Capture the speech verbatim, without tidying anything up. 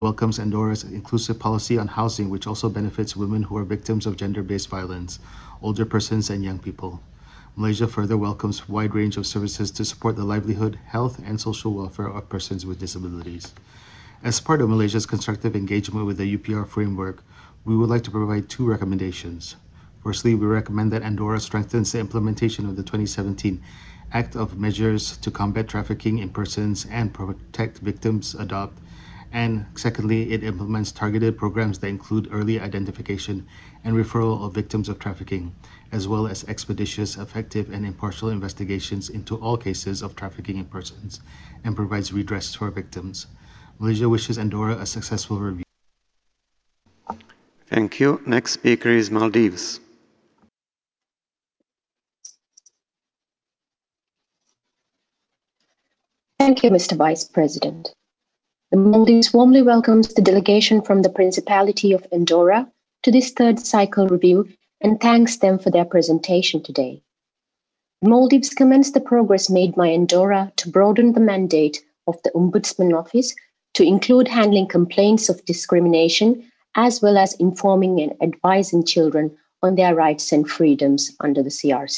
welcomes Andorra's inclusive policy on housing, which also benefits women who are victims of gender-based violence, older persons, and young people. Malaysia further welcomes a wide range of services to support the livelihood, health, and social welfare of persons with disabilities. As part of Malaysia's constructive engagement with the U P R framework, we would like to provide two recommendations. Firstly, we recommend that Andorra strengthens the implementation of the twenty seventeen Act of Measures to Combat Trafficking in Persons and Protect Victims Adopt. And secondly, it implements targeted programs that include early identification and referral of victims of trafficking, as well as expeditious, effective, and impartial investigations into all cases of trafficking in persons, and provides redress to our victims. Malaysia wishes Andorra a successful review. Thank you. Next speaker is Maldives. Thank you, Mister Vice President. The Maldives warmly welcomes the delegation from the Principality of Andorra to this third cycle review and thanks them for their presentation today. The Maldives commends the progress made by Andorra to broaden the mandate of the Ombudsman Office to include handling complaints of discrimination as well as informing and advising children on their rights and freedoms under the C R C.